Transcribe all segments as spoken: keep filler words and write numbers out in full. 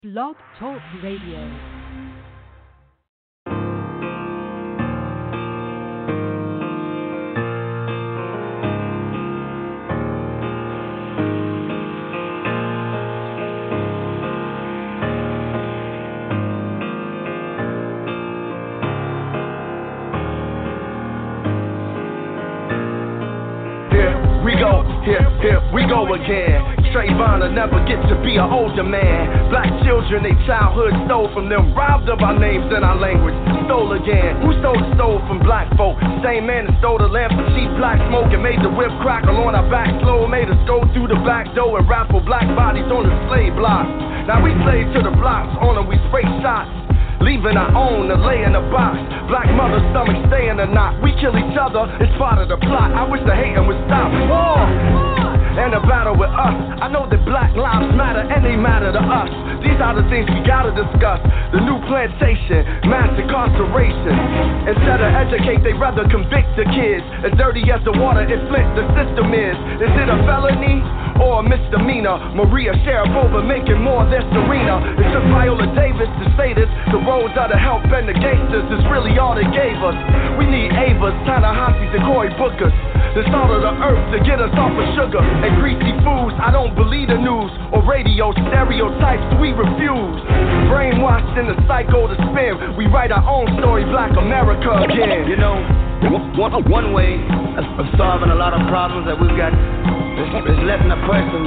Blog Talk Radio. Here, here we go again. Trayvon will never get to be an older man. Black children, they childhood stole from them. Robbed of our names and our language. Stole again. Who stole the soul from black folk? Same man that stole the lamp for cheap black smoke and made the whip crackle on our back slow. Made us go through the black door and raffle black bodies on the slave block. Now we slave to the blocks, on them we spray shots. Leaving our own to lay in a box. Black mother's stomach stay in a knot. We kill each other, it's part of the plot. I wish the hating would stop. War! And a battle with us. I know that black lives matter and they matter to us. These are the things we gotta discuss. The new plantation, mass incarceration. Instead of educate, they rather convict the kids. As dirty as the water in Flint the system is. Is it a felony or a misdemeanor? Maria Sharapova making more than Serena. It took Viola Davis to say this. The roads are the help and the gangsters is really all they gave us. We need Avas, Ta-Nehisi's and Cory Bookers. The salt of the earth to get us off of sugar and greasy foods. I don't believe the news or radio stereotypes. We refuse. Brainwashed in the cycle to spin. We write our own story, Black America again. You know, one, one way of, of solving a lot of problems that we've got is, is letting a person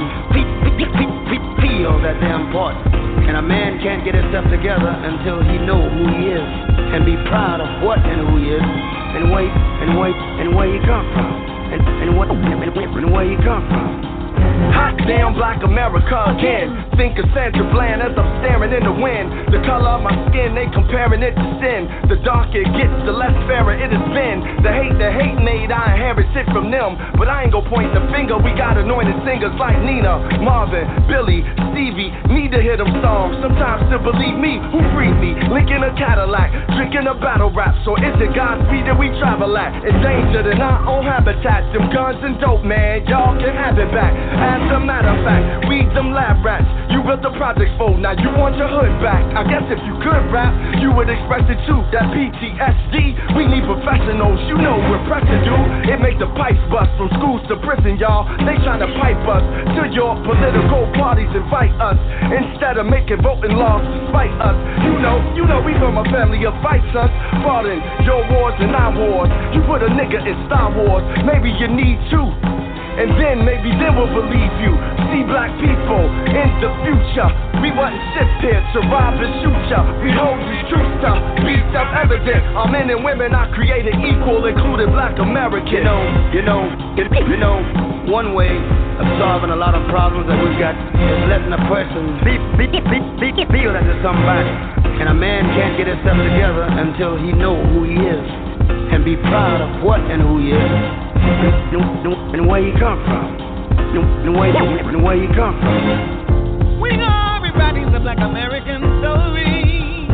feel that they're important. And a man can't get himself together until he knows who he is and be proud of what and who he is and wait and wait and where he come from and, and, what, and, and where he come from. Hot damn Black America again. Think of Sandra Bland as I'm staring in the wind. The color of my skin, they comparing it to sin. The darker it gets, the less fairer it has been. The hate the hate made, I inherit it from them. But I ain't gon' point the finger, we got anointed singers like Nina, Marvin, Billy, Stevie. Need to hear them songs, sometimes to believe me. Who freed me? Linking a Cadillac, drinking a battle rap. So is it Godspeed that we travel at? Endangered in our own habitat. Them guns and dope, man, y'all can have it back. As a matter of fact, we them lab rats. You built the project for, now you want your hood back. I guess if you could rap, you would express it too. That P T S D, we need professionals. You know we're pressed to do. It make the pipes bust from schools to prison, y'all. They tryna pipe us to your political parties, invite us instead of making voting laws to spite us. You know, you know we from a family of fights us. Fought in your wars and our wars. You put a nigga in Star Wars, maybe you need two. And then, maybe then we'll believe you. See black people in the future. We wasn't shipped here to rob and shoot ya. We hold these truths to be self-evident. Our men and women are created equal, including Black Americans. You know, you know, you know, one way of solving a lot of problems that we've got is letting a person be, be, be, be, feel that there's somebody. And a man can't get himself together until he knows who he is and be proud of what and who he is. And where you come from, and where you, and where you come from. We are rewriting the Black American story.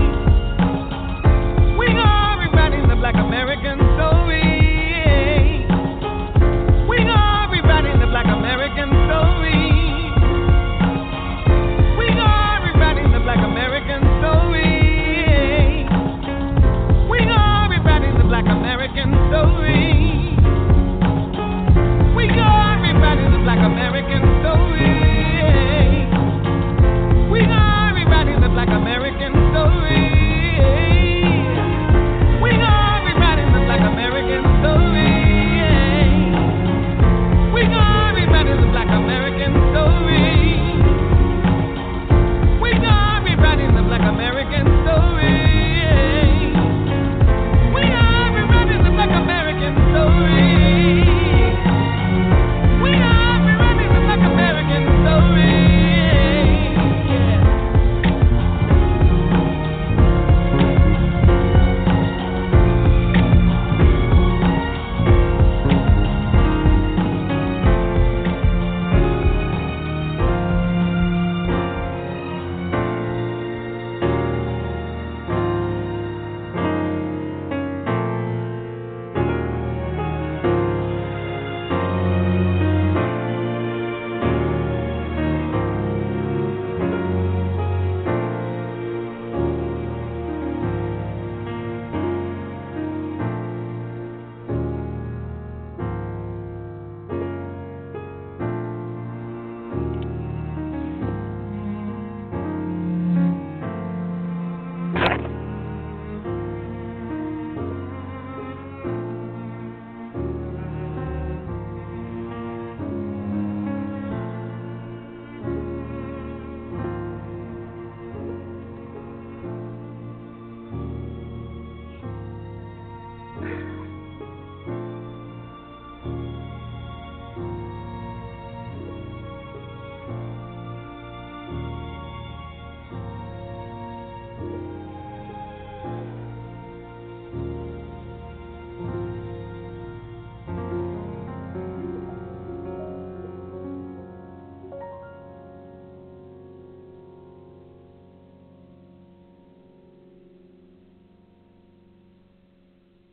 We are rewriting the Black American story. We are rewriting the Black American story. We are rewriting the Black American story. We are rewriting the Black American story. We are rewriting the Black American story.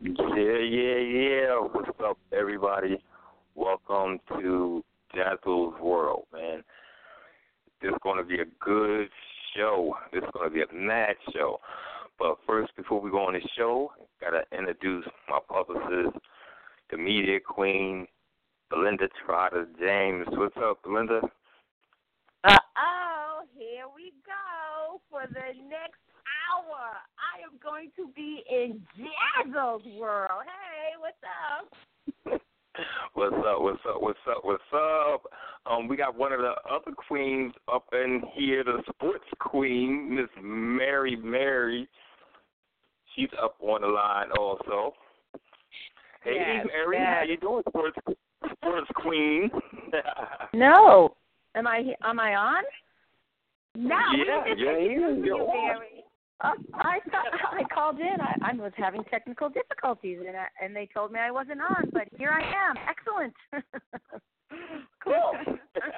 Yeah, yeah, yeah. What's up, everybody? Welcome to Jazzle's World, man. This is going to be a good show. This is going to be a mad show. But first, before we go on the show, got to introduce my publicist, the media queen, Belinda Trotter James. What's up, Belinda? Uh-oh, here we go for the next hour. I am going to be in Jazzle's World. Hey, what's up? What's up, what's up, what's up, what's up? Um, we got one of the other queens up in here, the sports queen, Miss Mary Mary. She's up on the line also. Hey, yes, Mary, yes. how you doing, sports sports queen? No. Am I am I on? No, yeah, we just yeah, introduced you're you, on. Mary. Uh, I I called in. I, I was having technical difficulties, and I, and they told me I wasn't on. But here I am. Excellent. Cool.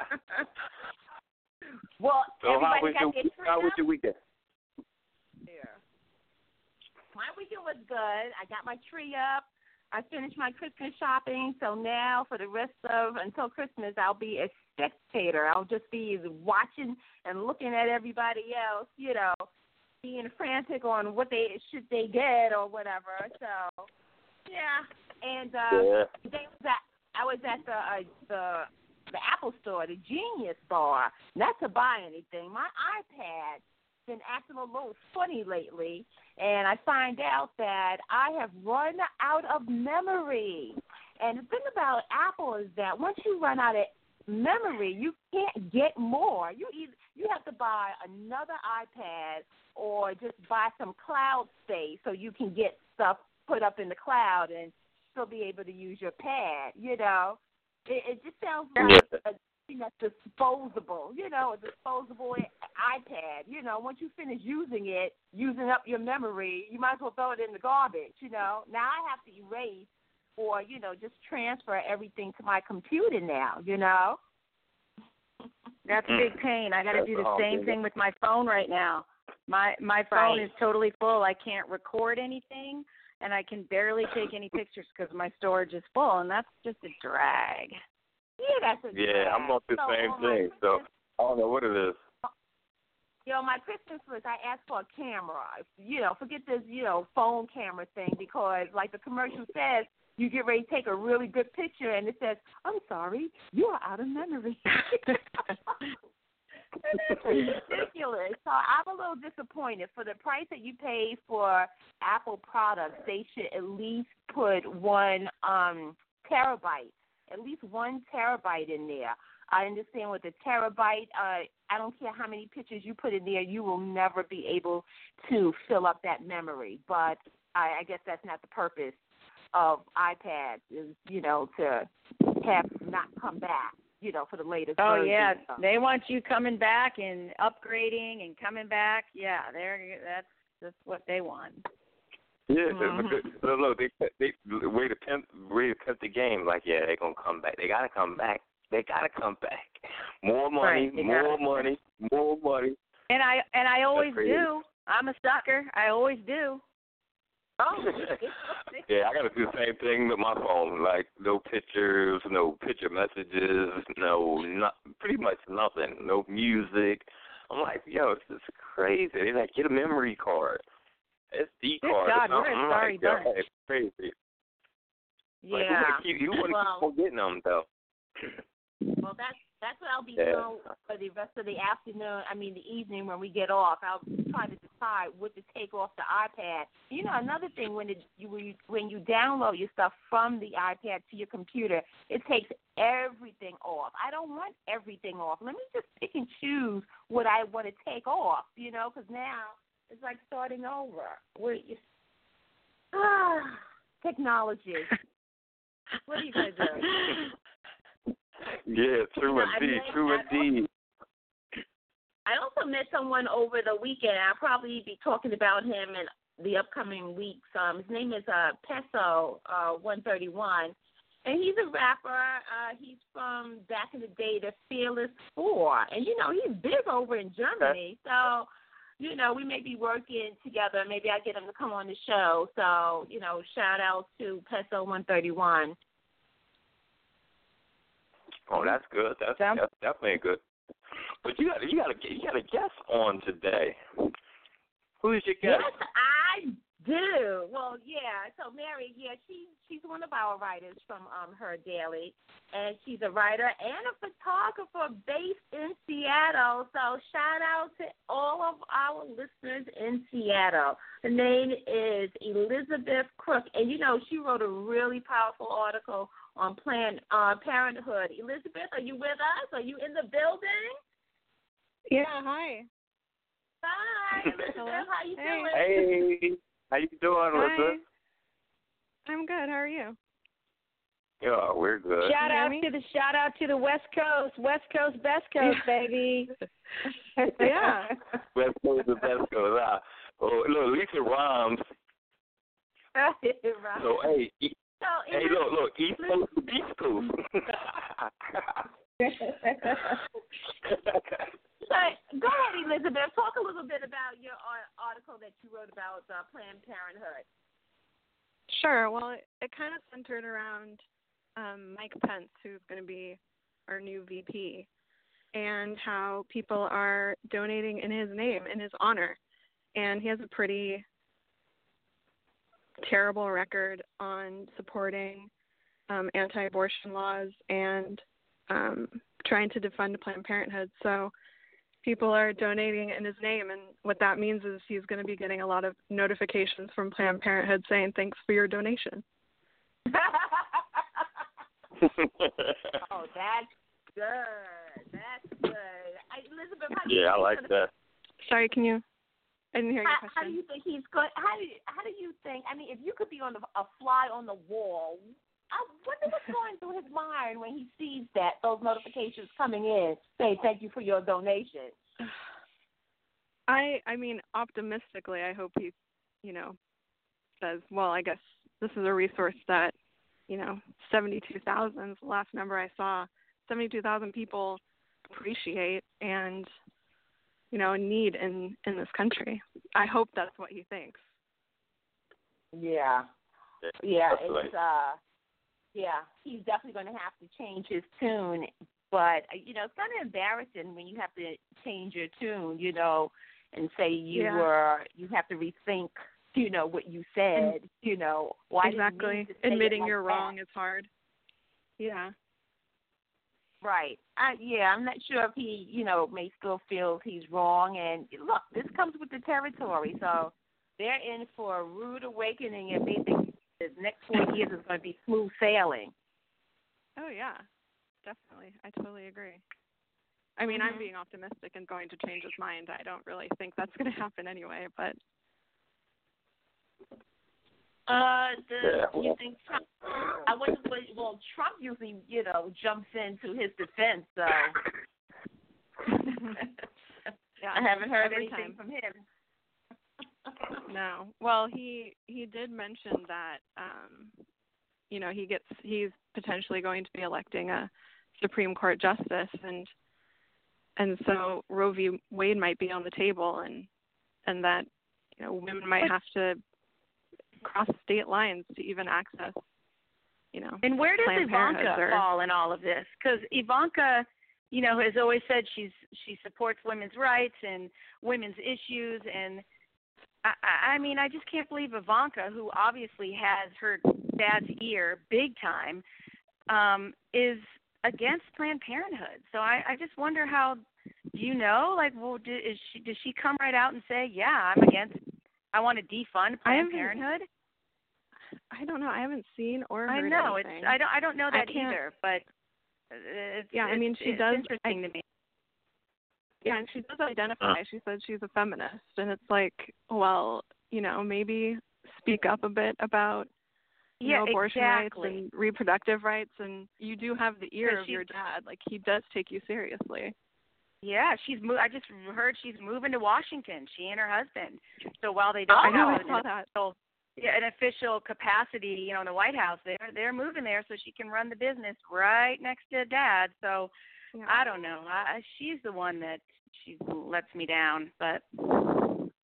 Well, so everybody how was got your their tree how was up? your weekend? Yeah. My weekend was good. I got my tree up. I finished my Christmas shopping, so now for the rest of until Christmas, I'll be a spectator. I'll just be watching and looking at everybody else, you know, being frantic on what they should they get or whatever. So, yeah. And uh, Yeah. today was at, I was at the uh, the the Apple store, the Genius store, not to buy anything. My iPad's been acting a little funny lately, and I find out that I have run out of memory. And the thing about Apple is that once you run out of memory, you can't get more. You either you have to buy another iPad or just buy some cloud space so you can get stuff put up in the cloud and still be able to use your pad. You know, it, it just sounds like a that's disposable, you know, a disposable iPad. You know, once you finish using it, using up your memory, you might as well throw it in the garbage, you know. Now I have to erase or, you know, just transfer everything to my computer now, you know. That's a big pain. I got to do the same thing with my phone right now. My my phone Right. is totally full. I can't record anything, and I can barely take any pictures because my storage is full, and that's just a drag. Yeah, that's a Yeah, drag. I'm going through the So same on my thing, so Christmas- I don't know what it is. You know, my Christmas list, I asked for a camera. You know, forget this, you know, phone camera thing because, like the commercial says, you get ready to take a really good picture, and it says, I'm sorry, you are out of memory. It's ridiculous. So I'm a little disappointed. For the price that you pay for Apple products, they should at least put one um, terabyte, at least one terabyte in there. I understand with the terabyte, uh, I don't care how many pictures you put in there, you will never be able to fill up that memory. But I, I guess that's not the purpose of iPads, is, you know, to have not come back, you know, for the latest Oh, version. yeah. They want you coming back and upgrading and coming back. Yeah, they're that's that's what they want. Yeah, Mhm. look, look, look, they they way to pimp way to pimp the game. Like, yeah, they're gonna come back. They gotta come back. They gotta come back. More money, Right, they more gotta. money, more money. And I and I always crazy. do. I'm a sucker. I always do. Oh, Yeah, I gotta do the same thing with my phone. Like, no pictures, no picture messages, no, not pretty much nothing. No music. I'm like, yo, this is crazy. They like, get a memory card. S D Good card. God, or we're a something. I'm sorry like, yo, bunch. it's crazy. Like, you yeah. wanna keep, you want to Well- keep on getting them though. Well, that's that's what I'll be Yeah. doing for the rest of the afternoon. I mean, the evening when we get off. I'll try to decide what to take off the iPad. You know, another thing when it you when you, when you download your stuff from the iPad to your computer, it takes everything off. I don't want everything off. Let me just pick and choose what I want to take off. You know, because now it's like starting over. Where you ah, technology. What are you gonna do? Yeah, true You know, I indeed, mean, true I- indeed. I also met someone over the weekend. I'll probably be talking about him in the upcoming weeks. Um, his name is uh, Peso uh, one thirty-one, and he's a rapper. Uh, he's from back in the day, the Fearless Four, and you know he's big over in Germany. So, you know, we may be working together. Maybe I get him to come on the show. So, you know, shout out to Peso one thirty-one. Oh, that's good. That's, Sounds- that's definitely good. But you got you got a you got a guest on today. Who's your guest? Yes, I do. Well, yeah. So Mary, yeah, she she's one of our writers from um Her Daily, and she's a writer and a photographer based in Seattle. So shout out to all of our listeners in Seattle. Her name is Elizabeth Crook, and you know she wrote a really powerful article on Planned uh, Parenthood. Elizabeth, are you with us? Are you in the building? Yeah. Hi. Hi, Elizabeth. How you Hey. doing? Hey, how you doing, Hi. Elizabeth? I'm good. How are you? Yeah, we're good. Shout Can you hear out me? to the shout out to the West Coast, West Coast, best coast, baby. Yeah. West Coast and West Coast. Ah. Oh, look, Lisa rhymes. Right. So hey, e- So, hey, look, look, East Coast to East Coast. So, go ahead, Elizabeth. Talk a little bit about your ar- article that you wrote about uh, Planned Parenthood. Sure. Well, it, it kind of centered around um, Mike Pence, who's going to be our new V P, and how people are donating in his name, in his honor. And he has a pretty terrible record on supporting um, anti-abortion laws and um, trying to defund Planned Parenthood. So people are donating in his name, and what that means is he's going to be getting a lot of notifications from Planned Parenthood saying, thanks for your donation. Oh, that's good. That's good. I, Elizabeth, how do you Yeah, I think like he's that. Sorry, can you? I didn't hear your How, how do question. you think he's going? How do you, how do you think? I mean, if you could be on the, a fly on the wall, I wonder what's going through his mind when he sees that those notifications coming in saying thank you for your donation. I I mean, optimistically, I hope he, you know, says, well, I guess this is a resource that, you know, seventy-two thousand is the last number I saw. seventy-two thousand people appreciate and, you know, need in, in this country. I hope that's what he thinks. Yeah, yeah, Definitely. it's uh, yeah, he's definitely going to have to change his tune. But you know, it's kind of embarrassing when you have to change your tune, you know, and say you Yeah. were you have to rethink, you know, what you said, you know, why did you exactly. mean to say it Admitting like you're that? wrong is hard. Yeah. Right. I, yeah, I'm not sure if he, you know, may still feel he's wrong. And look, this comes with the territory, so they're in for a rude awakening if they think the next four years is going to be smooth sailing. Oh, yeah. Definitely. I totally agree. I mean, Mhm. I'm being optimistic and going to change his mind. I don't really think that's going to happen anyway, but Uh, the, Yeah, you well- think Trump? I wonder. What, well, Trump usually, you know, jumps into his defense. So yeah, I haven't heard every anything time. from him. No. Well, he he did mention that um you know, he gets he's potentially going to be electing a Supreme Court justice, and and so Roe v. Wade might be on the table, and and that, you know, women might have to cross state lines to even access, you know. And where does Planned Ivanka Parenthood or- fall in all of this? Because Ivanka, you know, has always said she's she supports women's rights and women's issues, and I, I I mean, I just can't believe Ivanka, who obviously has her dad's ear big time, um, is against Planned Parenthood. So I, I just wonder how. Do you know? Like, well, do, is she does she come right out and say, yeah, I'm against? I want to defund I Planned haven't- Parenthood? I don't know. I haven't seen or I heard know anything. it's. I don't. I don't know I that can't- either. But it's, Yeah, I mean, it's- she it's does- Interesting I- to me. Yeah, and she does identify. She said she's a feminist, and it's like, well, you know, maybe speak up a bit about, you Yeah, know, abortion exactly. rights and reproductive rights, and you do have the ear Because of your she's- dad. Like, he does take you seriously. Yeah, she's. Mo- I just heard she's moving to Washington. She and her husband. So while they don't I know, have I an saw that. official, yeah, an official capacity, you know, in the White House, they're they're moving there so she can run the business right next to Dad. So Yeah. I don't know. I, she's the one that she lets me down. But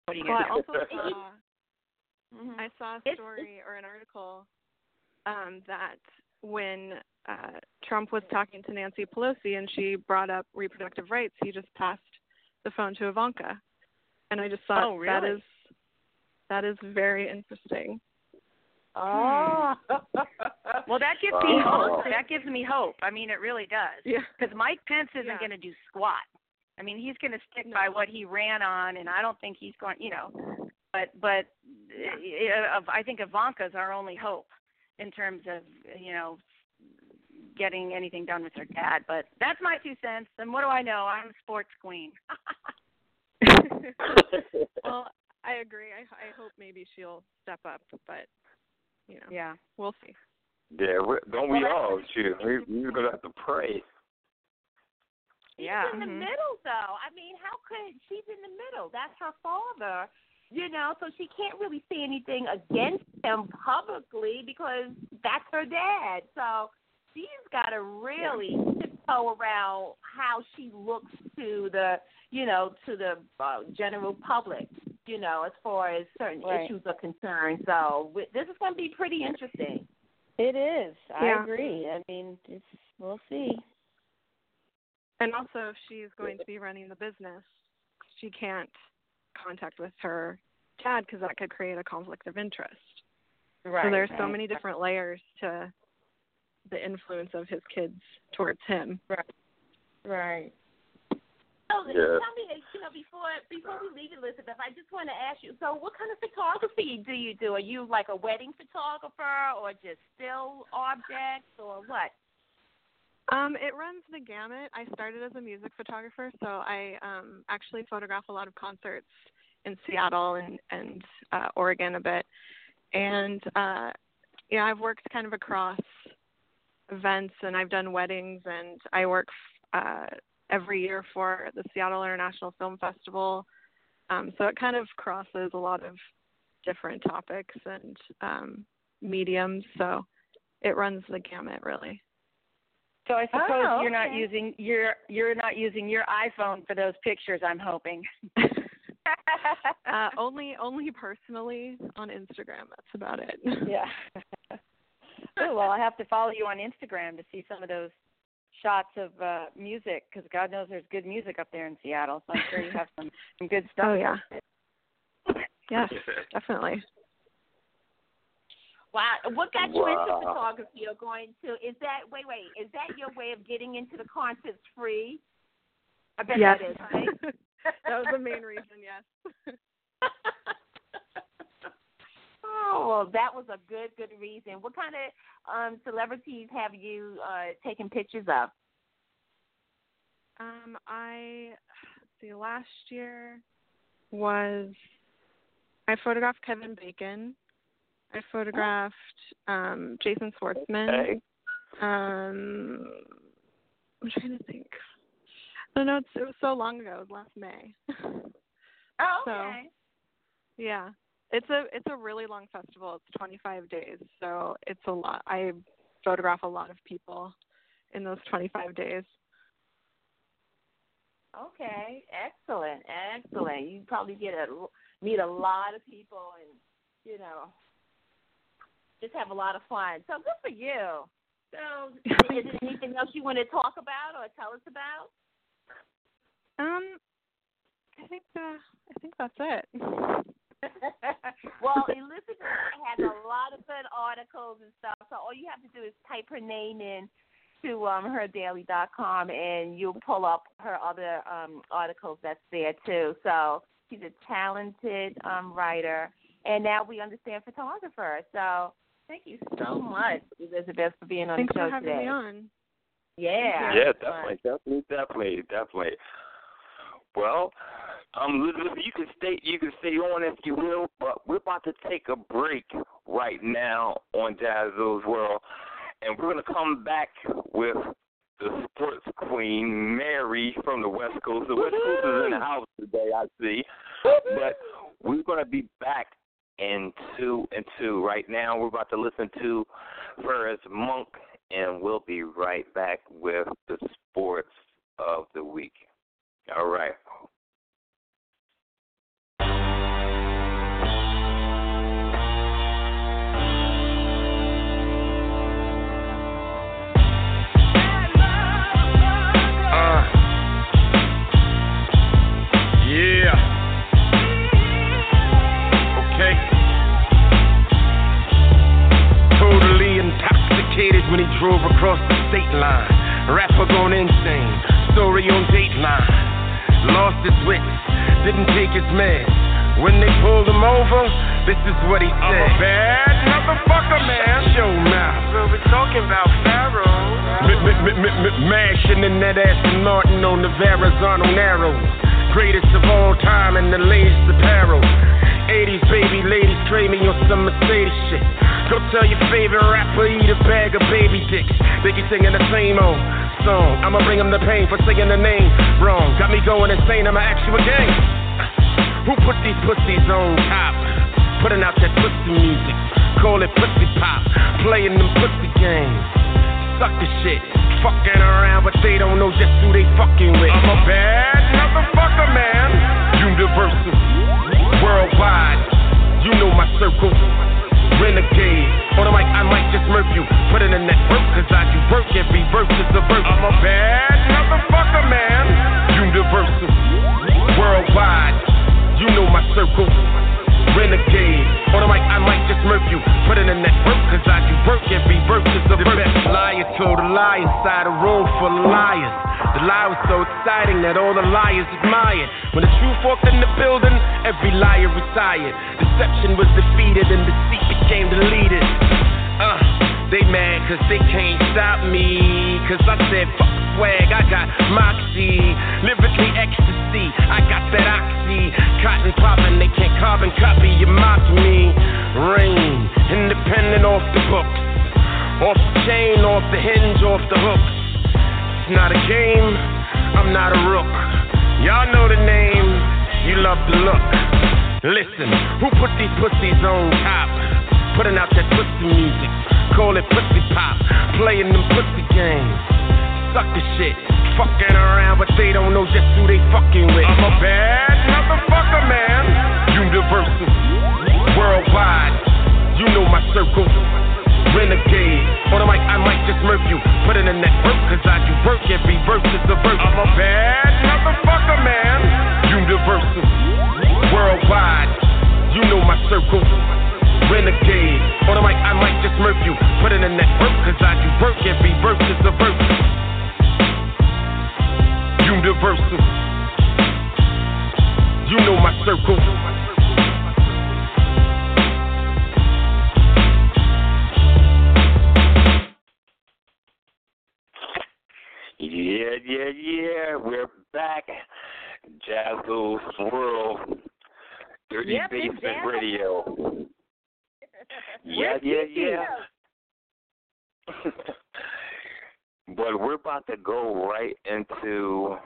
What are you Well, going I to do? also saw Mhm. I saw a It's- story or an article um, that when uh, Trump was talking to Nancy Pelosi and she brought up reproductive rights, he just passed the phone to Ivanka, and I just thought Oh, that really? is that is very interesting. Oh. Well, that gives me Oh. hope. That gives me hope. I mean, it really does. Yeah. Because Mike Pence isn't Yeah. going to do squat. I mean, he's going to stick No. by what he ran on, and I don't think he's going. You know, but but uh, I think Ivanka's our only hope in terms of you know getting anything done with her dad. But that's my two cents. And what do I know? I'm a sports queen. Well, I agree. I I hope maybe she'll step up, but you know, Yeah. we'll see. Yeah, we, don't we Well, that's all? what it Shoot, we, we're going to have to pray. Yeah. She's in the Mhm. middle, though. I mean, how could she's in the middle? That's her father, you know. So she can't really say anything against him publicly because that's her dad. So she's got to really tiptoe around how she looks to the, you know, to the uh, general public, you know, as far as certain Right. issues are concerned. So w- this is going to be pretty interesting. It is. Yeah. I agree. I mean, it's, we'll see. And also, if she's going to be running the business, she can't contact with her dad because that could create a conflict of interest. Right. So there's so right. many different layers to the influence of his kids towards him. Right. So Yeah. tell me, you know, before before we leave, Elizabeth, I just want to ask you. So, what kind of photography do you do? Are you like a wedding photographer, or just still objects, or what? Um, it runs the gamut. I started as a music photographer, so I um, actually photograph a lot of concerts in Seattle and and uh, Oregon a bit, and uh, yeah, I've worked kind of across events, and I've done weddings, and I work uh, every year for the Seattle International Film Festival. Um, so it kind of crosses a lot of different topics and um, mediums. So it runs the gamut, really. So I suppose Oh, you're not okay. using you're you're not using your iPhone for those pictures. I'm hoping. uh, only only personally on Instagram. That's about it. Yeah. Oh well, I have to follow you on Instagram to see some of those shots of uh, music because God knows there's good music up there in Seattle. So I'm sure you have some some good stuff. Oh yeah. Yes, definitely. Wow, what got you into Wow. photography or going to? Is that wait, wait? Is that your way of getting into the concerts free? I bet Yes. that is, right? That was the main reason. Yes. Oh, well, that was a good, good reason. What kind of um, celebrities have you uh, taken pictures of? Um, I let's see. Last year was I photographed Kevin Bacon. I photographed um, Jason Schwartzman. Hey. Um, I'm trying to think. I don't know. It's, it was so long ago. It was last May. Oh, So- okay. Yeah, it's a it's a really long festival. It's twenty-five days, so it's a lot. I photograph a lot of people in those twenty-five days. Okay, excellent, excellent. You probably get a meet a lot of people, and you know, just have a lot of fun. So good for you. So, is there anything else you want to talk about or tell us about? Um, I think uh, I think that's it. Well, Elizabeth has a lot of good articles and stuff. So all you have to do is type her name in to um, her daily dot com, and you'll pull up her other um, articles that's there too. So she's a talented um, writer, and now we understand photographer. So thank you so much, Elizabeth, for being on Thanks the show for having today. me on. Yeah. Yeah, definitely, definitely, definitely, definitely. Well, um, Elizabeth, you can stay, you can stay on if you will, but we're about to take a break right now on Dazzle's World, and we're gonna come back with the sports queen, Mary from the West Coast. The West Coast is in the house today, I see, but we're gonna be back in two and two. Right now, we're about to listen to Ferris Monk, and we'll be right back with the sports of the week. All right. Dateline. Rapper gone insane, story on Dateline. Lost his wits, didn't take his meds. When they pulled him over, this is what he said. I'm a bad motherfucker, man. Show mouth. So we're talking about Pharaoh. Mashing in that Aston Martin on the Verrazano Narrow. Greatest of all time in the latest apparel. eighties baby ladies trade me on some Mercedes shit. Go tell your favorite rapper eat a bag of baby dicks. They keep singing the same old song. I'ma bring them the pain for saying the name wrong. Got me going insane, I'ma ask you again. Who put these pussies on top? Putting out that pussy music, call it pussy pop. Playing them pussy games, suck the shit. Fucking around, but they don't know just who they fucking with. I'm a bad motherfucker, man. Universal, worldwide, you know my circle. Renegade, on the mic I might just murk you. Put it in that work, cause I do work, every verse is a verse. I'm a bad motherfucker, man. Universal, worldwide, you know my circle. Renegade, on the mic I might just murk you. Put it in that work, cause I do work, every verse is a verse. The best liar told a lie inside a room full of liars. The lie was so exciting that all the liars admired. When the truth walked in the building, every liar retired. Deception was defeated and deceit became deleted. Uh, they mad cause they can't stop me. Cause I said fuck swag, I got moxie. Lyrically ecstasy, I got that oxy. Cotton poppin', they can't carbon copy, you mock me. Rain, independent off the books. Off the chain, off the hinge, off the hooks. It's not a game, I'm not a rook. Y'all know the name, you love the look. Listen, who put these pussies on top? Putting out that pussy music, call it pussy pop. Playing them pussy games, suck the shit. Fucking around, but they don't know just who they fucking with. I'm a bad motherfucker, man. Universal, worldwide, you know my circle. Renegade, on the mic I might just murk you. Put it in that work, cause I do work, every verse is a verse. I'm a bad motherfucker, man. Universal, worldwide, you know my circle. Renegade, on the mic I might just murk you. Put it in that work, cause I do work, every verse is a verse. Universal, you know my circle. Yeah, yeah, yeah, we're back. Jazzle's World, Dirty Yep, Basement exactly. Radio. Yeah, yeah, yeah. But we're about to go right into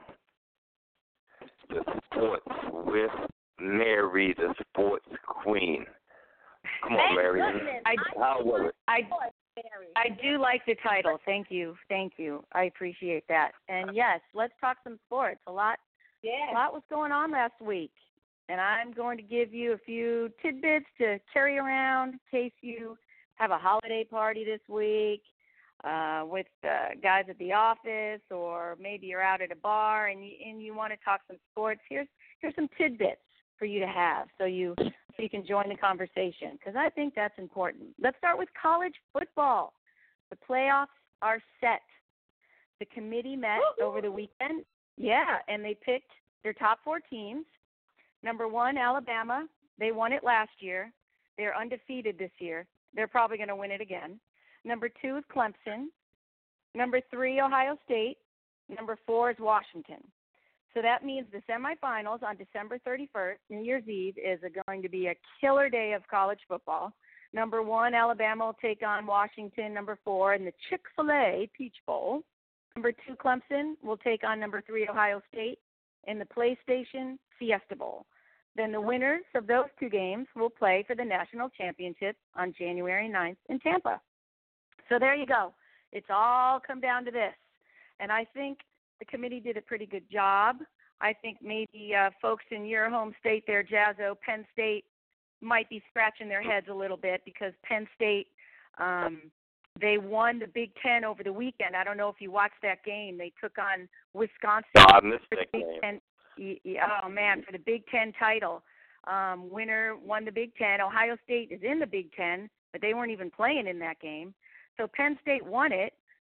the sports with Mary, the sports queen. Come on, Mary. I, How was it? I, I do like the title. Thank you. Thank you. I appreciate that. And yes, let's talk some sports. A lot, Yeah. a lot was going on last week. And I'm going to give you a few tidbits to carry around in case you have a holiday party this week uh, with uh, guys at the office, or maybe you're out at a bar and you, and you want to talk some sports. Here's here's some tidbits for you to have so you so you can join the conversation, because I think that's important. Let's start with college football. The playoffs are set. The committee met Woo-hoo. over the weekend. Yeah, and they picked their top four teams. Number one, Alabama. They won it last year. They're undefeated this year. They're probably going to win it again. Number two is Clemson. Number three, Ohio State. Number four is Washington. So that means the semifinals on December thirty-first, New Year's Eve, is going to be a killer day of college football. Number one, Alabama will take on Washington, number four, in the Chick-fil-A Peach Bowl. Number two, Clemson will take on number three, Ohio State, in the PlayStation Fiesta Bowl. Then the winners of those two games will play for the national championship on January ninth in Tampa. So there you go. It's all come down to this. And I think the committee did a pretty good job. I think maybe uh, folks in your home state there, Jazzo, Penn State, might be scratching their heads a little bit because Penn State, um, they won the Big Ten over the weekend. I don't know if you watched that game. They took on Wisconsin. Oh, I missed that Big game. Ten, oh, man, for the Big Ten title. Um, winner won the Big Ten. Ohio State is in the Big Ten, but they weren't even playing in that game. So Penn State won it.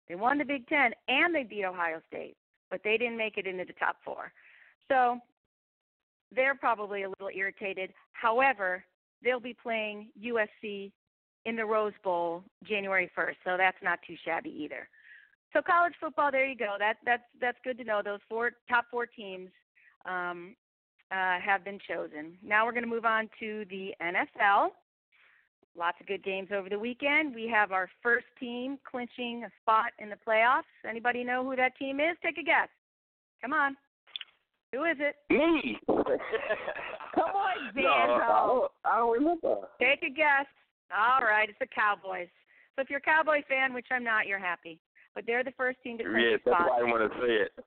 They won the Big Ten, and they beat Ohio State, but they didn't make it into the top four. So they're probably a little irritated. However, they'll be playing U S C in the Rose Bowl January first, so that's not too shabby either. So college football, there you go. That that's that's good to know. Those four top four teams um, uh, have been chosen. Now we're going to move on to the N F L. Lots of good games over the weekend. We have our first team clinching a spot in the playoffs. Anybody know who that team is? Take a guess. Come on. Who is it? Me. Come on, Zando. No, I, don't, I don't remember. Take a guess. All right, it's the Cowboys. So if you're a Cowboy fan, which I'm not, you're happy. But they're the first team to clinch Yes, a spot. that's why I want to say it.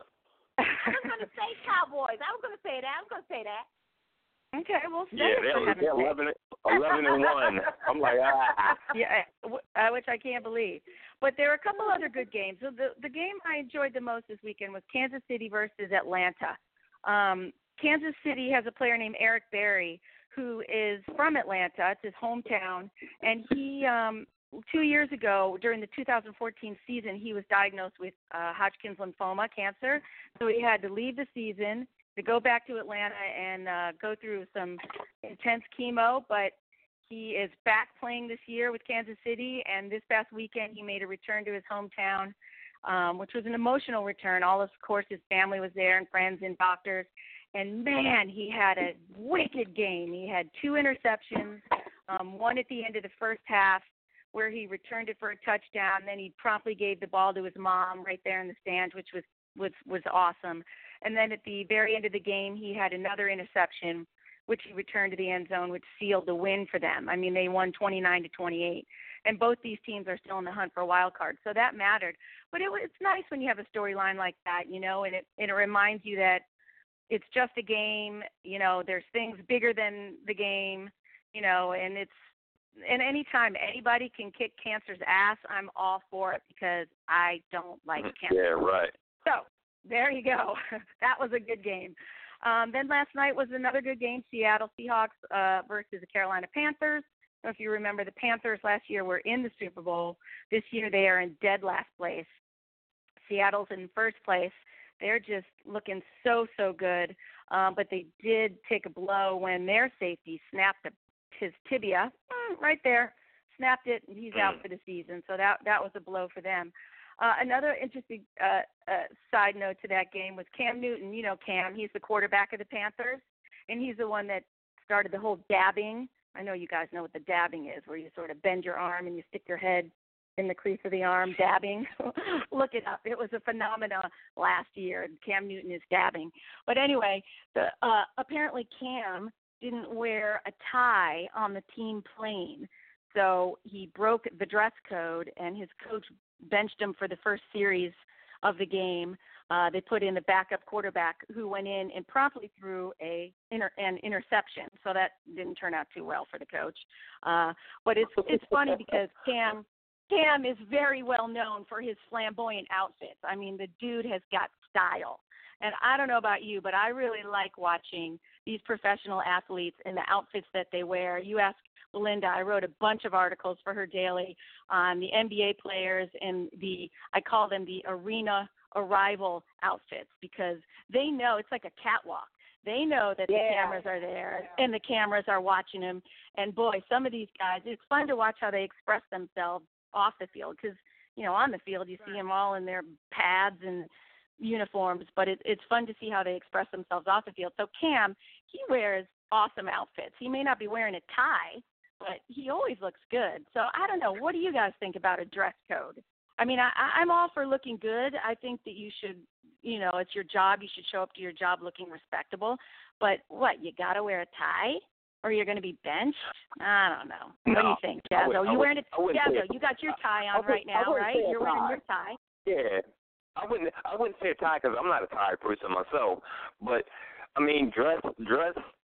I was going to say Cowboys. I was going to say that. I was going to say that. Okay, well, say Yeah, it they're, for heaven's they're sake. eleven, eleven and one. I'm like, ah. Yeah, uh, which I can't believe. But there are a couple other good games. So the the game I enjoyed the most this weekend was Kansas City versus Atlanta. Um, Kansas City has a player named Eric Berry who is from Atlanta. It's his hometown, and he um, two years ago during the two thousand fourteen season he was diagnosed with uh, Hodgkin's lymphoma, cancer. So he had to leave the season to go back to Atlanta and uh, go through some intense chemo, but he is back playing this year with Kansas City, and this past weekend he made a return to his hometown, um, which was an emotional return. All, of course, his family was there and friends and doctors, and, man, he had a wicked game. He had two interceptions, um, one at the end of the first half where he returned it for a touchdown, then he promptly gave the ball to his mom right there in the stands, which was was was awesome. And then at the very end of the game, he had another interception, which he returned to the end zone, which sealed the win for them. I mean, they won twenty-nine to twenty-eight. And both these teams are still in the hunt for a wild card, so that mattered. But it, it's nice when you have a storyline like that, you know, and it, and it reminds you that it's just a game. You know, there's things bigger than the game, you know, and it's and anytime anybody can kick cancer's ass, I'm all for it because I don't like cancer. Yeah, right. So there you go. That was a good game. Um, then last night was another good game, Seattle Seahawks uh, versus the Carolina Panthers. So if you remember, the Panthers last year were in the Super Bowl. This year they are in dead last place. Seattle's in first place. They're just looking so, so good. Um, but they did take a blow when their safety snapped his tibia mm, right there, snapped it, and he's out for the season. So that that was a blow for them. Uh, another interesting uh, uh, side note to that game was Cam Newton. You know Cam. He's the quarterback of the Panthers, and he's the one that started the whole dabbing. I know you guys know what the dabbing is, where you sort of bend your arm and you stick your head in the crease of the arm, dabbing. Look it up. It was a phenomenon last year. Cam Newton is dabbing. But anyway, the, uh, apparently Cam didn't wear a tie on the team plane. So he broke the dress code, and his coach benched him for the first series of the game. Uh, they put in the backup quarterback who went in and promptly threw a inter- an interception. So that didn't turn out too well for the coach. Uh, but it's it's funny because Cam Cam is very well known for his flamboyant outfits. I mean, the dude has got style. And I don't know about you, but I really like watching these professional athletes and the outfits that they wear. You ask Belinda, I wrote a bunch of articles for her daily on the N B A players and the, I call them the arena arrival outfits, because they know it's like a catwalk. They know that yeah. the cameras are there and the cameras are watching them. And boy, some of these guys, it's fun to watch how they express themselves off the field, because, you know, on the field you see them all in their pads and uniforms, but it, it's fun to see how they express themselves off the field. So Cam, he wears awesome outfits. He may not be wearing a tie, but he always looks good. So I don't know. What do you guys think about a dress code? I mean, I, I'm all for looking good. I think that you should, you know, it's your job. You should show up to your job looking respectable. But what, you got to wear a tie or you're going to be benched? I don't know. No, what do you think, Jazzo? You wearing a Jazzo? You got your tie on right now, right? You're wearing your tie. Yeah. I wouldn't. I wouldn't say a tie because I'm not a tie person myself. But I mean, dress, dress,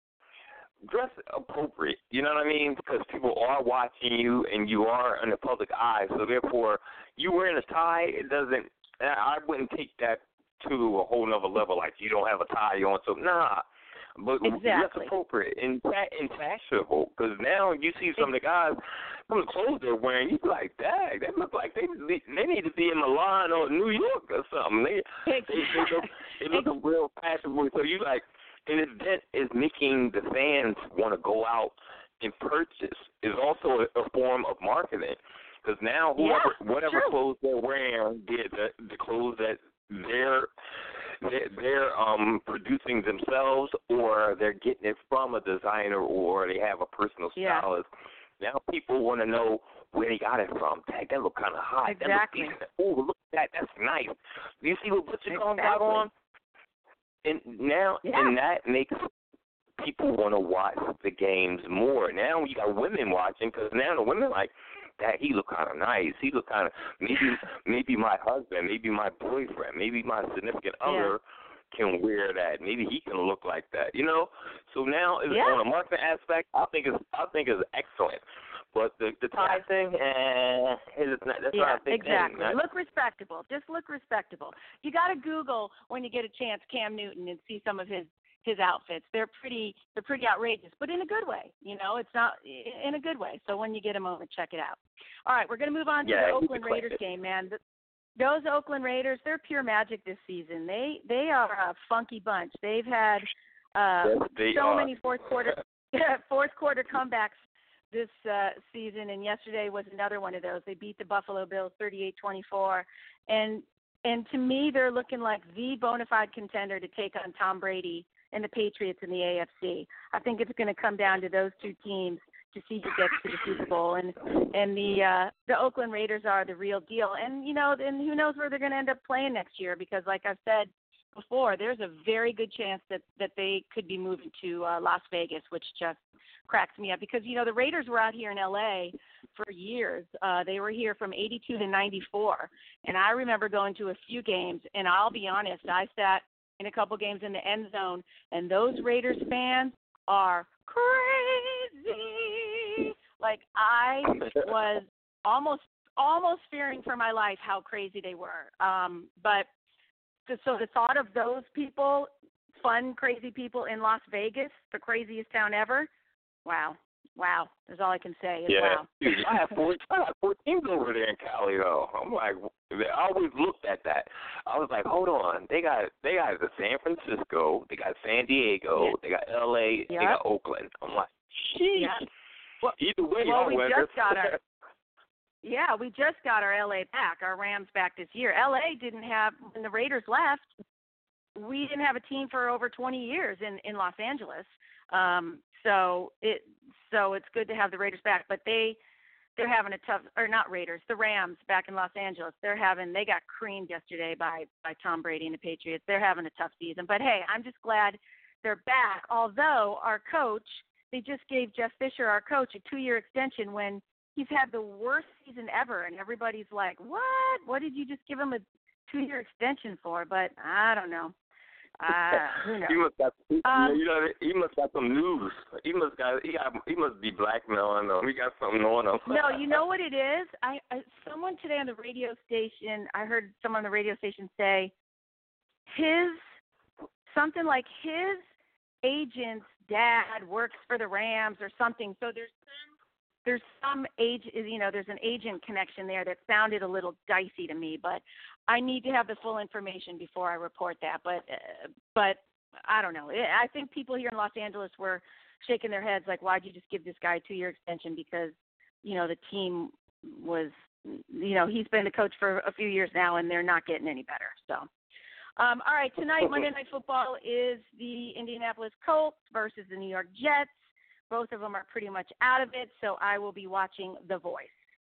dress appropriate. You know what I mean? Because people are watching you, and you are in the public eye. So therefore, you wearing a tie, it doesn't. I wouldn't take that to a whole nother level. Like you don't have a tie on. So nah. but exactly. that's appropriate and, and fashionable. Because now you see some of the guys, some of the clothes they're wearing, you be like, dang, they look like they they need to be in Milan or New York or something. They exactly. they, they look, they look real fashionable. So you like, and it, that is making the fans want to go out and purchase. Is also a, a form of marketing. Because now whoever, yeah, whatever true. clothes they're wearing, the, the the clothes that they're they're, they're um producing themselves, or they're getting it from a designer, or they have a personal yeah. stylist. Now people want to know where they got it from. Dang, that look kind of hot. Exactly. Oh, look at that. That's nice. You see what Butcher Combs got exactly. on? And now, yeah. and that makes people want to watch the games more. Now you got women watching, because now the women like, that he look kind of nice. He look kind of, maybe maybe my husband, maybe my boyfriend, maybe my significant other yeah. can wear that. Maybe he can look like that. You know. So now, yeah. on a marketing aspect, I think it's I think it's excellent. But the the tie yeah. thing, eh, it's not, that's yeah, not a big exactly. thing. Look respectable. Just look respectable. You got to Google when you get a chance Cam Newton and see some of his. his outfits. They're pretty they're pretty outrageous, but in a good way. You know, it's not in a good way. So when you get a moment, check it out. All right, we're going to move on to yeah, the Oakland Raiders game, man. The, those Oakland Raiders, they're pure magic this season. They they are a funky bunch. They've had uh, yes, they so are. many fourth quarter fourth quarter comebacks this uh, season, and yesterday was another one of those. They beat the Buffalo Bills thirty-eight twenty-four, and and to me, they're looking like the bona fide contender to take on Tom Brady and the Patriots in the A F C. I think it's going to come down to those two teams to see who gets to the Super Bowl, and and the uh, the Oakland Raiders are the real deal. And you know, and who knows where they're going to end up playing next year? Because, like I've said before, there's a very good chance that that they could be moving to uh, Las Vegas, which just cracks me up. Because you know, the Raiders were out here in L A for years. Uh, they were here from eighty-two to ninety-four, and I remember going to a few games. And I'll be honest, I sat in a couple games in the end zone, and those Raiders fans are crazy. Like, I was almost almost fearing for my life how crazy they were. Um, but the, so the thought of those people, fun, crazy people in Las Vegas, the craziest town ever, wow. Wow, that's all I can say is yeah. wow. Dude, I have four, I have four teams over there in Cali, though. I'm like, I always looked at that. I was like, hold on, they got they got the San Francisco, they got San Diego, yeah. they got L A, yep. they got Oakland. I'm like, sheesh. Yeah. Well, either way, well I we win. just got our yeah, we just got our L A back, our Rams back this year. L A didn't have when the Raiders left. We didn't have a team for over twenty years in in Los Angeles. Um, so it so it's good to have the Raiders back, but they they're having a tough or not Raiders, the Rams back in Los Angeles. They're having they got creamed yesterday by by Tom Brady and the Patriots. They're having a tough season. But hey, I'm just glad they're back. Although our coach, they just gave Jeff Fisher, our coach, a two-year extension when he's had the worst season ever, and everybody's like, "What? What did you just give him a two-year extension for?" But I don't know. Uh, who knows? He must got, um, you know, he must got some news. He must got, he got, he must be blackmailing them. He got something on him. No, you know what it is? I, I someone today on the radio station, I heard someone on the radio station say his something like his agent's dad works for the Rams or something. So there's some there's some age, you know, there's an agent connection there that sounded a little dicey to me, but I need to have the full information before I report that. But, uh, but I don't know. I think people here in Los Angeles were shaking their heads like, why'd you just give this guy a two-year extension? Because, you know, the team was, you know, he's been the coach for a few years now, and they're not getting any better. So, um, all right, tonight, Monday Night Football is the Indianapolis Colts versus the New York Jets. Both of them are pretty much out of it, so I will be watching The Voice.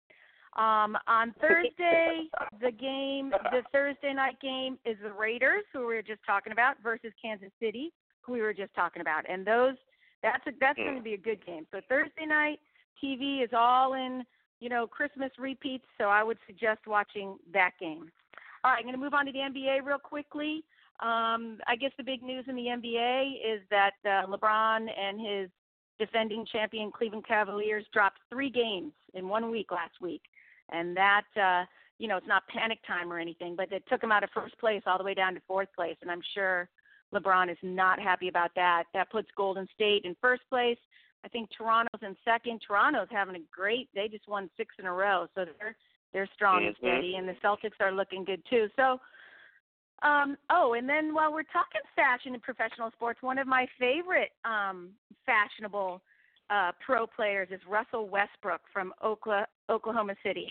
Um, on Thursday, the game, the Thursday night game is the Raiders, who we were just talking about, versus Kansas City, who we were just talking about. And those, that's a, that's going to be a good game. So Thursday night T V is all in, you know, Christmas repeats, so I would suggest watching that game. All right, I'm going to move on to the N B A real quickly. Um, I guess the big news in the N B A is that uh, LeBron and his defending champion Cleveland Cavaliers dropped three games in one week last week. And that, uh, you know, it's not panic time or anything, but it took them out of first place all the way down to fourth place. And I'm sure LeBron is not happy about that. That puts Golden State in first place. I think Toronto's in second. Toronto's having a great. They just won six in a row, so they're they're strong mm-hmm. and steady. And the Celtics are looking good too. So, um, oh, and then while we're talking fashion in professional sports, one of my favorite um, fashionable uh, pro players is Russell Westbrook from Oklahoma, Oklahoma City.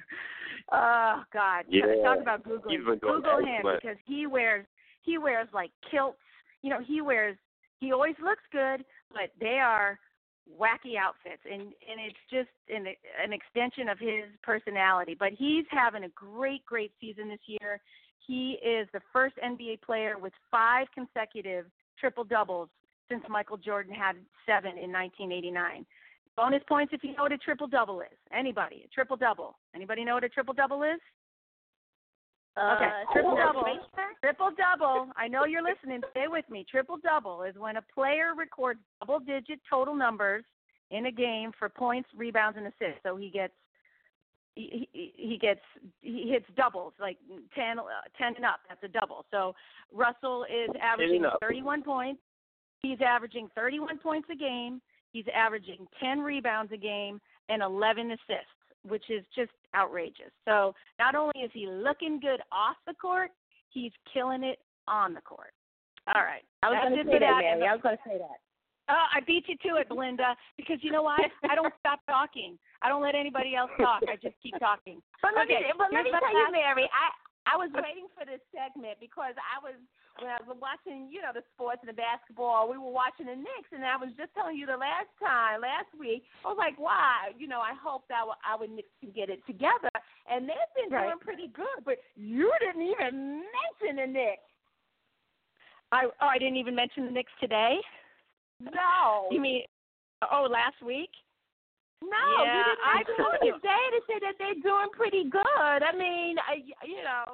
Oh God, yeah. Talk about Google. Google him because he wears he wears like kilts. You know, he wears. He always looks good, but they are wacky outfits, and and it's just an an extension of his personality. But he's having a great great season this year. He is the first N B A player with five consecutive triple doubles since Michael Jordan had seven in nineteen eighty-nine. Bonus points if you know what a triple double is. Anybody? A triple double. Anybody know what a triple double is? Uh, okay, triple double. Triple double. I know you're listening. Stay with me. Triple double is when a player records double-digit total numbers in a game for points, rebounds, and assists. So he gets he he, he gets he hits doubles like ten, uh, ten and up. That's a double. So Russell is averaging thirty-one points. He's averaging thirty-one points a game. He's averaging ten rebounds a game and eleven assists, which is just outrageous. So not only is he looking good off the court, he's killing it on the court. All right. I was going to say that, Mary. I was going to say that. Oh, I beat you to it, Belinda, because you know what? I don't stop talking. I don't let anybody else talk. I just keep talking. But let okay, me, but let me tell last... you, Mary, I, I was waiting for this segment because I was – when I was watching, you know, the sports and the basketball, we were watching the Knicks, and I was just telling you the last time, last week, I was like, wow, you know, I hope that our, our Knicks can get it together. And they've been right. doing pretty good, but you didn't even mention the Knicks. I oh, I didn't even mention the Knicks today? No. You mean, oh, last week? No, yeah, you didn't. I told you today to say that they're doing pretty good. I mean, I, you know.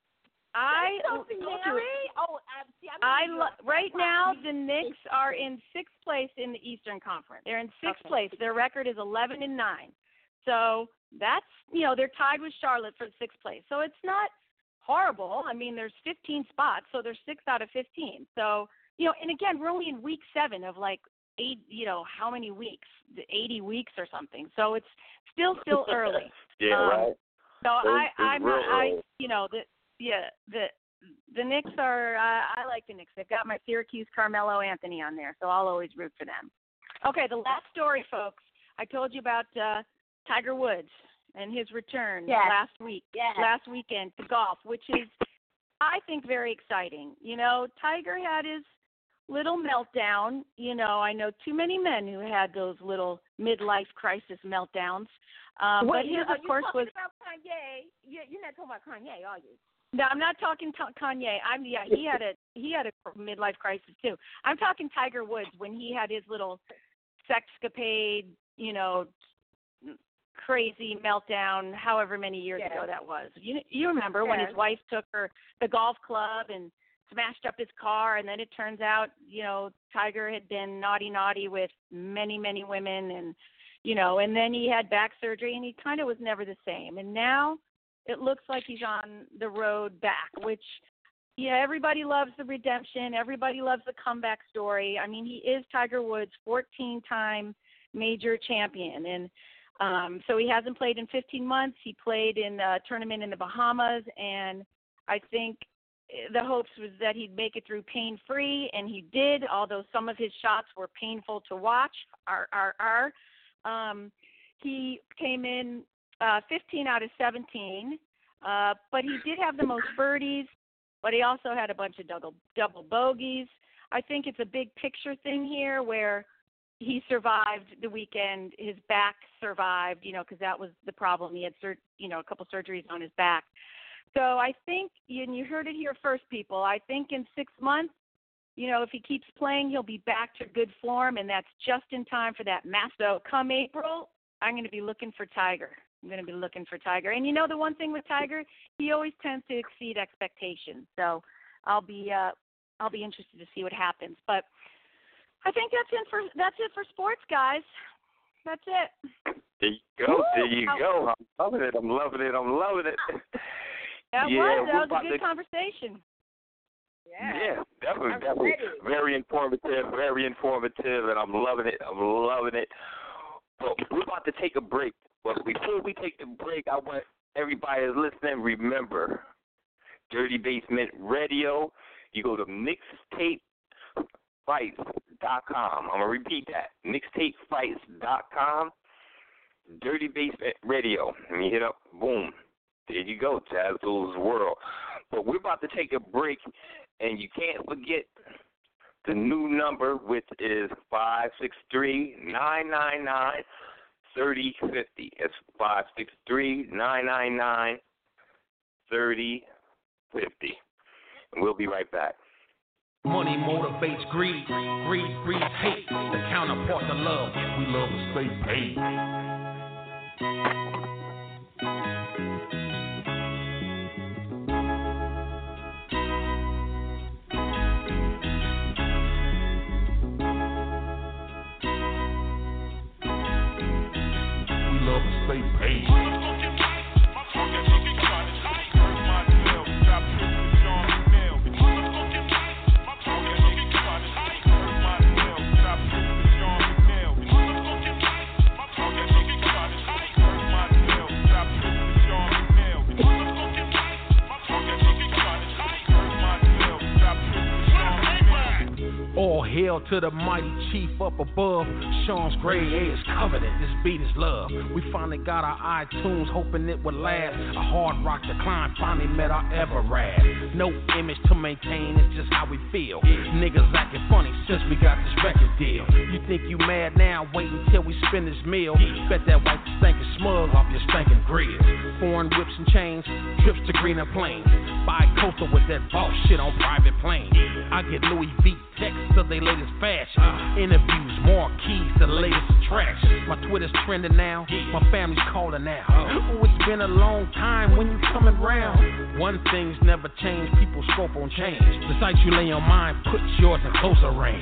I oh, I, see, I lo- right now the Knicks are in sixth place in the Eastern Conference. They're in sixth okay. place. Their record is eleven and nine. So that's you know they're tied with Charlotte for sixth place. So it's not horrible. I mean, there's fifteen spots, so they're six out of fifteen. So you know, and again, we're only in week seven of like eight. You know, how many weeks? eighty weeks or something. So it's still still early. yeah, um, right. So it's, I it's I'm not, I early. you know the. Yeah, the the Knicks are. Uh, I like the Knicks. They've got my Syracuse Carmelo Anthony on there, so I'll always root for them. Okay, the last story, folks. I told you about uh, Tiger Woods and his return yes. last week, yes. last weekend to golf, which is, I think, very exciting. You know, Tiger had his little meltdown. You know, I know too many men who had those little midlife crisis meltdowns. Um, Wait, but his, are of you course, talking was. About Kanye? You're not talking about Kanye, are you? No, I'm not talking t- Kanye. I'm yeah. He had a he had a midlife crisis too. I'm talking Tiger Woods when he had his little sexcapade, you know, crazy meltdown. However many years yeah. ago that was. You you remember yeah. when his wife took her the golf club and smashed up his car, and then it turns out you know Tiger had been naughty naughty with many many women, and you know, and then he had back surgery, and he kind of was never the same. And now it looks like he's on the road back, which, yeah, everybody loves the redemption. Everybody loves the comeback story. I mean, he is Tiger Woods' fourteen-time major champion. And um, so he hasn't played in fifteen months. He played in a tournament in the Bahamas, and I think the hopes was that he'd make it through pain-free, and he did, although some of his shots were painful to watch. Are, are, are. Um, he came in Uh, fifteen out of seventeen, uh, but he did have the most birdies, but he also had a bunch of double, double bogeys. I think it's a big picture thing here where he survived the weekend. His back survived, you know, because that was the problem. He had, sur- you know, a couple surgeries on his back. So I think, and you heard it here first, people, I think in six months, you know, if he keeps playing, he'll be back to good form, and that's just in time for that Masters. So come April, I'm going to be looking for Tiger. I'm going to be looking for Tiger. And you know the one thing with Tiger, he always tends to exceed expectations. So I'll be uh, I'll be interested to see what happens. But I think that's it for that's it for sports, guys. That's it. There you go. There you go. I'm loving it. I'm loving it. I'm loving it. That yeah, was. That was a good to, conversation. Yeah, yeah definitely, I'm definitely. ready. Very informative, very informative, and I'm loving it. I'm loving it. But we're about to take a break. But before we take the break, I want everybody that's listening, remember, Dirty Basement Radio. You go to mixtape fights dot com. I'm going to repeat that, mixtape fights dot com. Dirty Basement Radio. And you hit up, boom. There you go, Jazzle's World. But we're about to take a break, and you can't forget the new number, which is five six three, nine nine nine, three oh five oh. It's five six three, nine nine nine, three oh five oh. And we'll be right back. Money motivates greed. Greed breeds hate. The counterpart to love. We love to stay paid. We love to stay paid. All hail to the mighty chief up above. Sean's gray hair is covenant. This beat is love. We finally got our iTunes, hoping it would last. A hard rock decline finally met our Everrad. No image to maintain, it's just how we feel. Niggas acting funny since we got this record deal. You think you mad now? Wait until we spin this meal. Bet that wipe the stinking smug off your stinking grills. Foreign whips and chains, trips to greener plains. Buy coastal with that boss shit on private planes. I get Louis V texts to their latest fashion. Interviews, more keys to the latest attraction. My Twitter's trending now, my family's calling now. Oh, it's been a long time when you coming round. One thing's never changed, people's scope on change. The sight you lay on mine puts yours in closer range.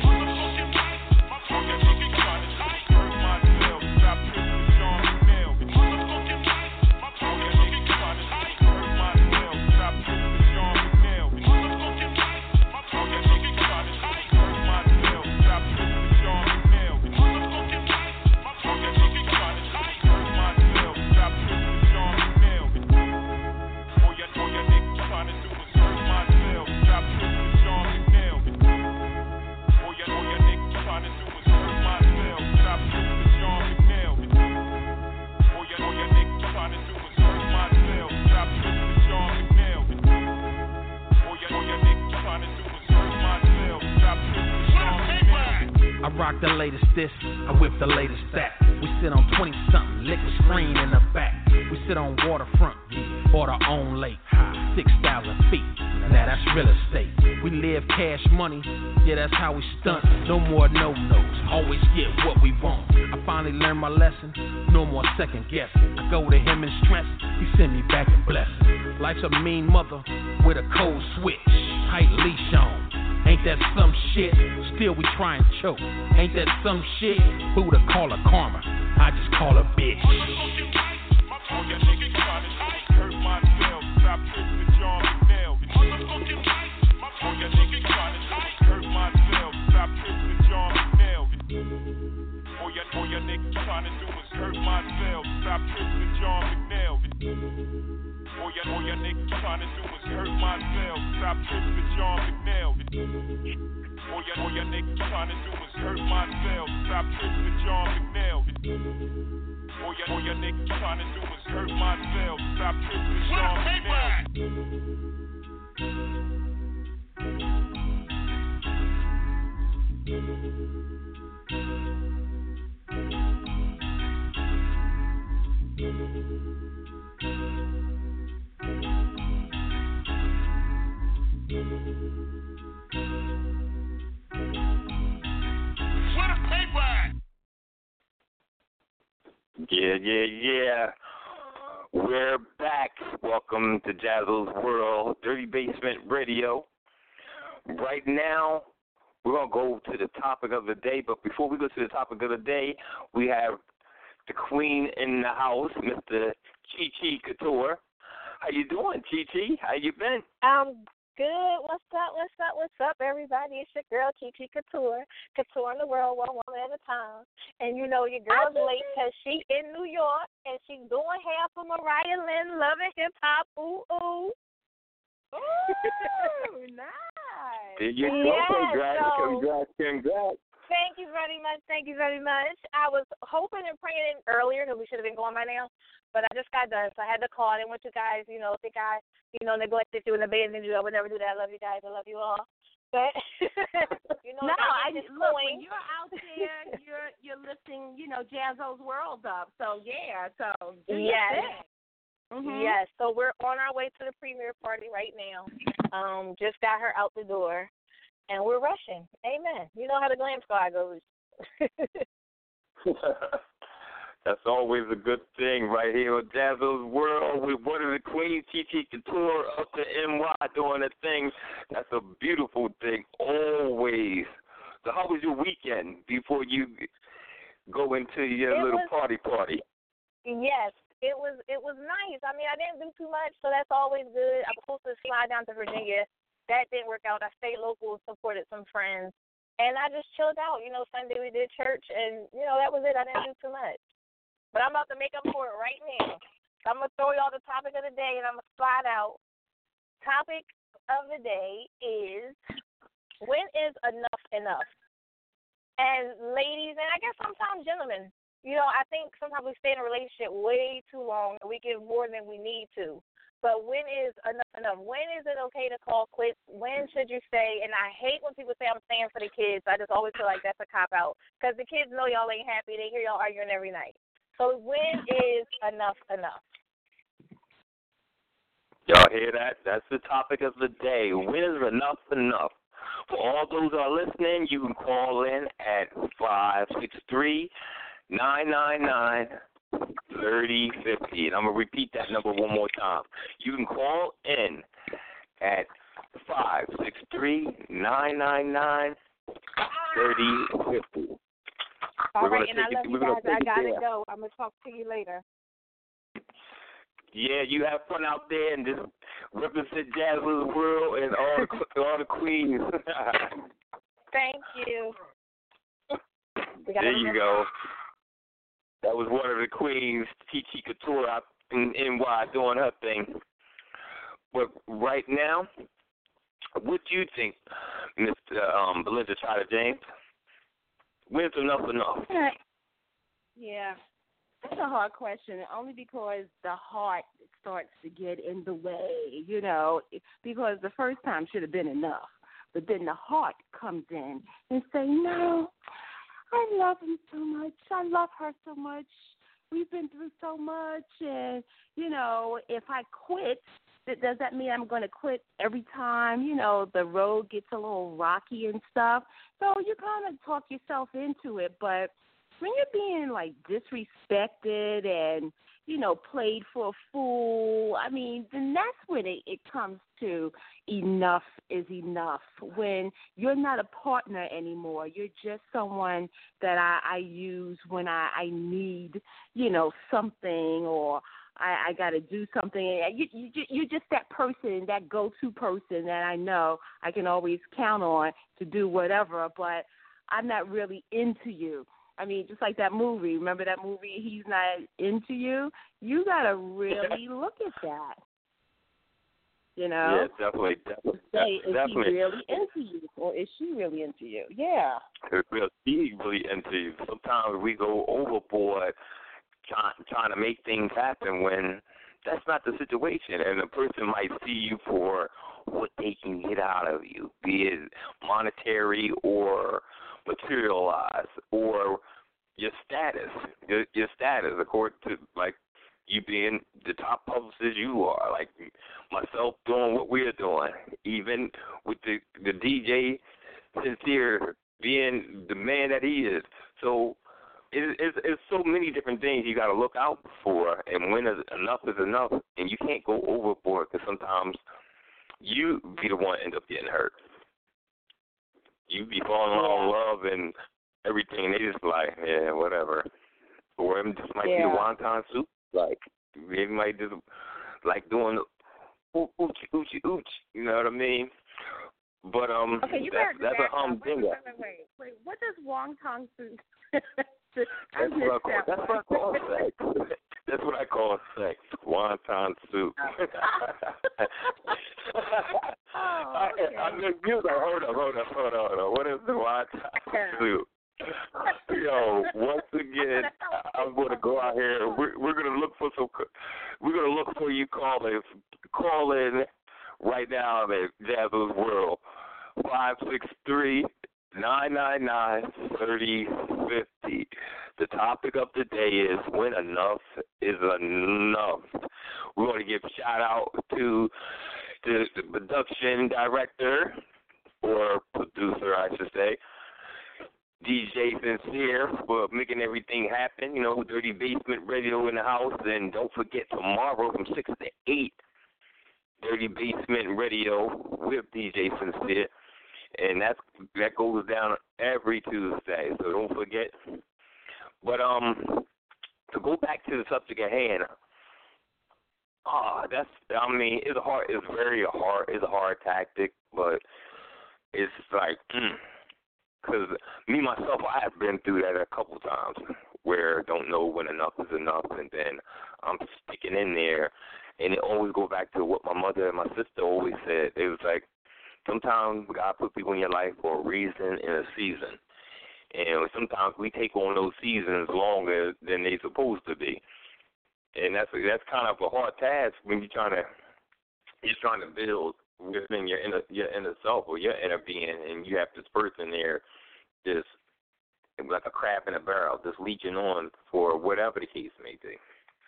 I rock the latest this, I whip the latest that. We sit on twenty-something, liquid screen in the back. We sit on waterfront, bought our own lake, six thousand feet, now that's real estate. We live cash money, yeah, that's how we stunt. No more no-nos, always get what we want. I finally learned my lesson, no more second guessing. I go to him in stress, he send me back in blessing. Life's a mean mother with a cold switch, tight leash on. Ain't that some shit? Still we try and choke. Ain't that some shit? Buddha call her karma, I just call her bitch. All your niggas trying to do is hurt myself. Stop tripping, John McNair. All your, all your niggas trying to do is hurt myself. Stop tripping, John McNair. All your, all your niggas trying to do is hurt myself. Stop tripping, John McNair. All your, all your niggas trying to do is hurt myself. Stop tripping, John McNair. Yeah, yeah, yeah. We're back. Welcome to Jazzle's World, Dirty Basement Radio. Right now, we're going to go to the topic of the day, but before we go to the topic of the day, we have the queen in the house, Mister Chi Chi Couture. How you doing, Chi Chi? How you been? I'm good? What's up? What's up? What's up, everybody? It's your girl, Kiki Couture. Couture in the world, one woman at a time. And you know your girl's late because she in New York and she's doing hair for Mariah Lynn, loving hip hop. Ooh, ooh. Ooh, nice. There you go. Yeah, Congrats, so, congrats, congrats. Thank you very much. Thank you very much. I was hoping and praying earlier because we should have been going by now, but I just got done, so I had to call. I didn't want you guys, you know, think I, you know, neglected you and abandoned you. I would never do that. I love you guys. I love you all. But you know, no, I just look point. when you're out there, you're you're lifting, you know, Jazzo's world up. So yeah, so do your yes. thing. Mm-hmm. Yes, so we're on our way to the premiere party right now. Um, just got her out the door, and we're rushing. Amen. You know how the glam squad goes. That's always a good thing right here on Jazzo's World with one of the queens, Kiki Couture, up to N Y doing a thing. That's a beautiful thing, always. So how was your weekend before you go into your it little was, party party? Yes. It was it was nice. I mean, I didn't do too much, so that's always good. I was supposed to fly down to Virginia. That didn't work out. I stayed local, supported some friends, and I just chilled out. You know, Sunday we did church, and, you know, that was it. I didn't do too much. But I'm about to make up for it right now. So I'm going to throw y'all the topic of the day, and I'm going to slide out. Topic of the day is, when is enough enough? And ladies, and I guess sometimes gentlemen, you know, I think sometimes we stay in a relationship way too long and we give more than we need to. But when is enough enough? When is it okay to call quits? When should you say? And I hate when people say I'm staying for the kids. I just always feel like that's a cop-out because the kids know y'all ain't happy. They hear y'all arguing every night. So when is enough enough? Y'all hear that? That's the topic of the day. When is enough enough? For all those who are listening, you can call in at five six three nine nine nine thirty fifty, and I'm gonna repeat that number one more time. You can call in at five six three nine nine nine thirty fifty. All right, and I love you guys. I gotta go. I'm gonna talk to you later. Yeah, you have fun out there and just represent Jazzo's World and all the all the queens. Thank you. There you go. That was one of the queens, Kiki Couture, out in N Y doing her thing. But right now, what do you think, Mister Um, Belinda Trotter James? When's enough enough? Yeah, that's a hard question, only because the heart starts to get in the way, you know, because the first time should have been enough. But then the heart comes in and say, no, I love him so much. I love her so much. We've been through so much. And, you know, if I quit, does that mean I'm going to quit every time, you know, the road gets a little rocky and stuff? So you kind of talk yourself into it. But when you're being, like, disrespected and, you know, played for a fool, I mean, then that's when it, it comes to enough is enough. When you're not a partner anymore, you're just someone that I, I use when I, I need, you know, something, or I, I got to do something. You, you, you're just that person, that go-to person that I know I can always count on to do whatever, but I'm not really into you. I mean, just like that movie. Remember that movie, He's Not Into You? You got to really look at that. You know? Yeah, definitely. Definitely. Say, is definitely. he really into you, or is she really into you? Yeah. Is he really into you? Sometimes we go overboard trying, trying to make things happen when that's not the situation. And the person might see you for what they can get out of you, be it monetary or materialized, or your status, your, your status, according to, like, you being the top publicist you are, like myself doing what we're doing, even with the, the D J Sincere being the man that he is. So it, it's, it's so many different things you got to look out for, and when is, enough is enough, and you can't go overboard because sometimes you be the one end up getting hurt. You be falling yeah. in love and everything. They just like, yeah, whatever. Or it just might yeah. be a wonton soup. Like, they might just like doing oochie oochie ooch. You know what I mean? But um, okay, you that's, that's back a humdinger. Wait, wait, wait, wait. What does wonton soup? That's what I call. That's what I call sex. That's what I call sex. Wonton soup. oh, okay. I, I mean, you like, hold up, hold up, hold up, hold up. What is the wonton soup? Yo, once again, I'm going to go out here. We're, we're going to look for some. We're going to look for you callers. Call in right now at Jazzle's World. Five six three nine nine nine thirty fifty. The topic of the day is when enough is enough. We want to give a shout out to the, the production director or producer, I should say. D J Sincere for making everything happen. You know, Dirty Basement Radio in the house. And don't forget tomorrow from six to eight, Dirty Basement Radio with D J Sincere. And that's, that goes down every Tuesday, so don't forget. But um, to go back to the subject at hand, ah, uh, that's, I mean, it's a hard, it's very hard, it's a hard tactic, but it's like, mm, because me, myself, I have been through that a couple times where I don't know when enough is enough, and then I'm sticking in there. And it always goes back to what my mother and my sister always said. It was like, sometimes God put people in your life for a reason and a season. And sometimes we take on those seasons longer than they're supposed to be. And that's that's kind of a hard task when you're trying to, you're trying to build within your inner, your inner self or your inner being, and you have this person there just like a crab in a barrel, just leeching on for whatever the case may be.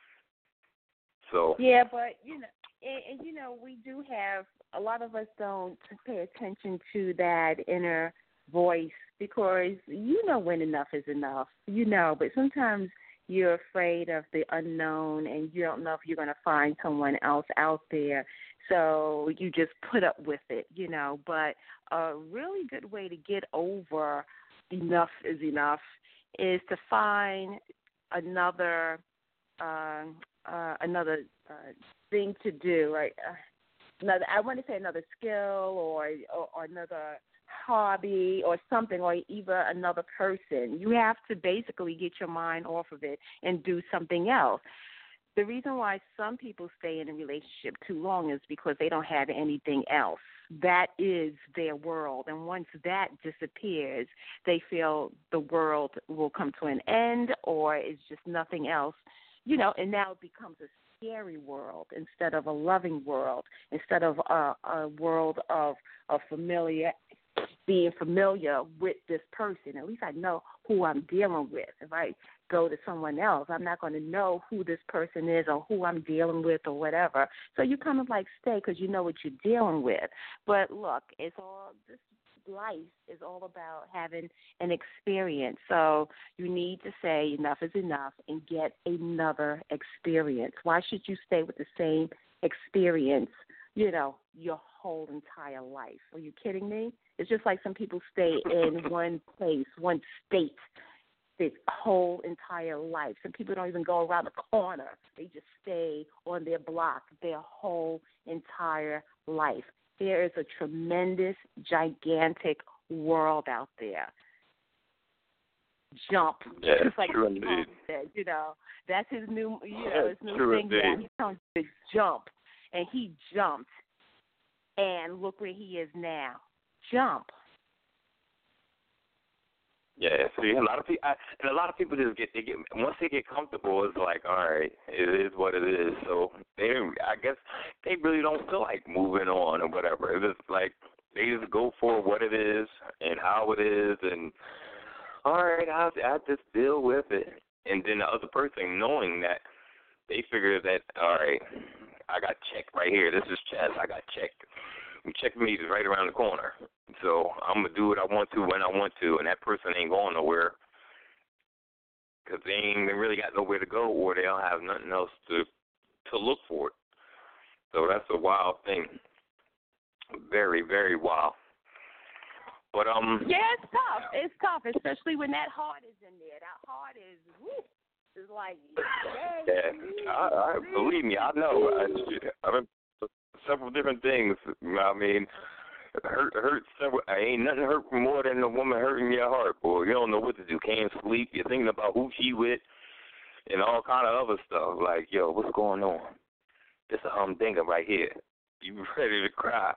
So yeah, but you know, and, and you know, we do have a lot of us don't pay attention to that inner voice because you know when enough is enough, you know, but sometimes you're afraid of the unknown and you don't know if you're going to find someone else out there. So you just put up with it, you know. But a really good way to get over enough is enough is to find another uh, uh, another uh, thing to do, right? Uh, another, I want to say another skill or, or, or another hobby or something, or even another person. You have to basically get your mind off of it and do something else. The reason why some people stay in a relationship too long is because they don't have anything else. That is their world. And once that disappears, they feel the world will come to an end or it's just nothing else, you know, and now it becomes a scary world instead of a loving world, instead of a, a world of, of familiar, being familiar with this person. At least I know who I'm dealing with. If I go to someone else, I'm not going to know who this person is or who I'm dealing with or whatever. So you kind of like stay because you know what you're dealing with. But look, it's all this life is all about having an experience. So you need to say enough is enough and get another experience. Why should you stay with the same experience, you know, your whole entire life? Are you kidding me? It's just like some people stay in one place, one state, their whole entire life. Some people don't even go around the corner. They just stay on their block their whole entire life. There is a tremendous, gigantic world out there. Jump. Yeah, it's like true indeed. Said, you know, that's his new, you know, Yeah, his new true thing. Yeah, indeed. he's telling you to jump, and he jumped, and look where he is now. Jump. Yeah, see, a lot of people, I, and a lot of people just get, they get, once they get comfortable, it's like, all right, it is what it is. So they, I guess, they really don't feel like moving on or whatever. It's just like they just go for what it is and how it is, and all right, I I just deal with it. And then the other person knowing that, they figure that, all right, I got checked right here. This is chess. I got checked. Checkmate is right around the corner. So I'm going to do what I want to when I want to, and that person ain't going nowhere because they ain't really got nowhere to go or they don't have nothing else to to look for. So that's a wild thing. Very, very wild. But, um... Yeah, it's tough. It's tough, especially when that heart is in there. That heart is, whoo, is like, yeah, I, I, believe me, I know. I, I've been several different things. You know what I mean? Hurt, hurt several. Ain't nothing hurt more than a woman hurting your heart, boy. You don't know what to do. Can't sleep. You're thinking about who she with, and all kind of other stuff. Like, yo, what's going on? It's a humdinger right here. You ready to cry?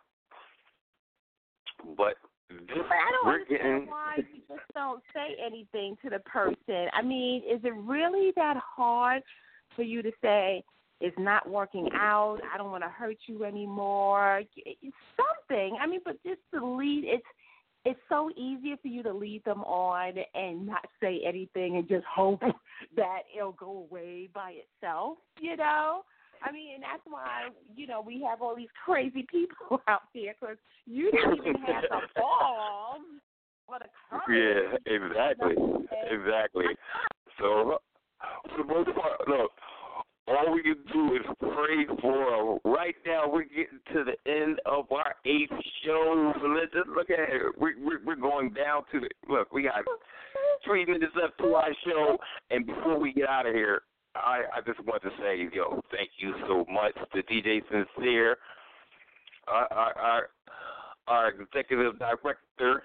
But this, but I don't we're understand getting. why you just don't say anything to the person. I mean, is it really that hard for you to say, it's not working out, I don't want to hurt you anymore? It's something. I mean, but just to lead, it's it's so easier for you to lead them on and not say anything and just hope that it'll go away by itself, you know? I mean, and that's why, you know, we have all these crazy people out there, because you didn't even have the balls or the courage. Yeah, exactly. Exactly. So, for the most part, look, all we can do is pray for. Right now, we're getting to the end of our eighth show. Let's just look at it. We're, we're, we're going down to the, look, we got three minutes left to our show. And before we get out of here, I, I just want to say, yo, thank you so much to D J Sincere, our, our, our, our executive director,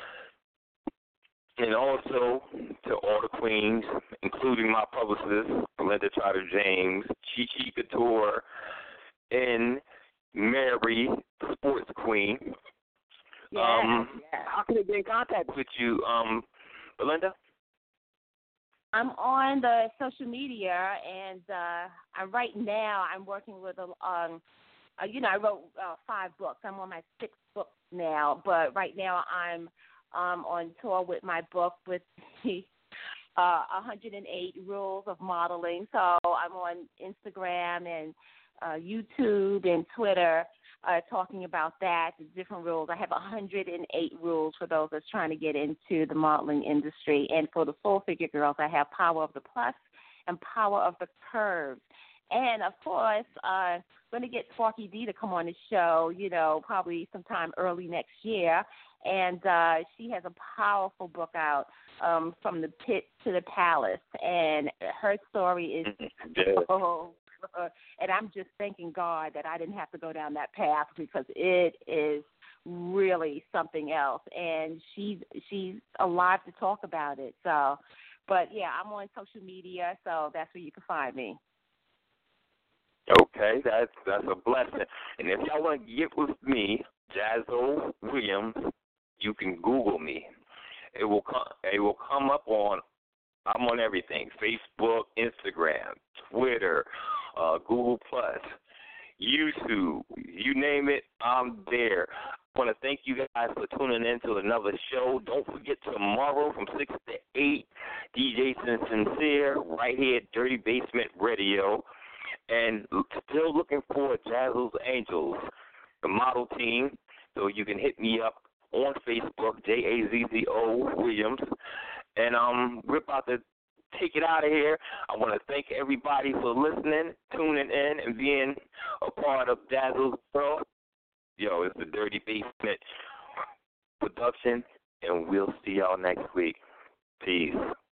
and also to all the queens, including my publicist, Belinda Trotter James, Chi Chi Couture, and Mary, the sports queen. Yeah, um, yeah. How can they get in contact with you, um, Belinda? I'm on the social media, and uh, I, right now I'm working with a, um, uh, you know, I wrote uh, five books. I'm on my sixth book now, but right now I'm um, on tour with my book with the uh, one hundred eight Rules of Modeling. So I'm on Instagram and uh, YouTube and Twitter uh, talking about that, the different rules. I have one hundred eight rules for those that's trying to get into the modeling industry. And for the full figure girls, I have Power of the Plus and Power of the Curves. And, of course, uh, going to get Sparky D to come on the show, you know, probably sometime early next year. And uh, she has a powerful book out, um, From the Pit to the Palace. And her story is so uh, and I'm just thanking God that I didn't have to go down that path, because it is really something else. And she's she's alive to talk about it. So, but yeah, I'm on social media, so that's where you can find me. Okay, that's that's a blessing. And if y'all want to get with me, Jazzo Williams, you can Google me. It will come. It will come up on. I'm on everything: Facebook, Instagram, Twitter, uh, Google Plus, YouTube. You name it, I'm there. I want to thank you guys for tuning in to another show. Don't forget tomorrow from six to eight, D J Sincere right here at Dirty Basement Radio. And still looking for Jazzo's Angels, the model team. So you can hit me up on Facebook, J A Z Z O Williams. And um, we're about to take it out of here. I want to thank everybody for listening, tuning in, and being a part of Jazzo's World. Yo, it's the Dirty Basement production, and we'll see y'all next week. Peace.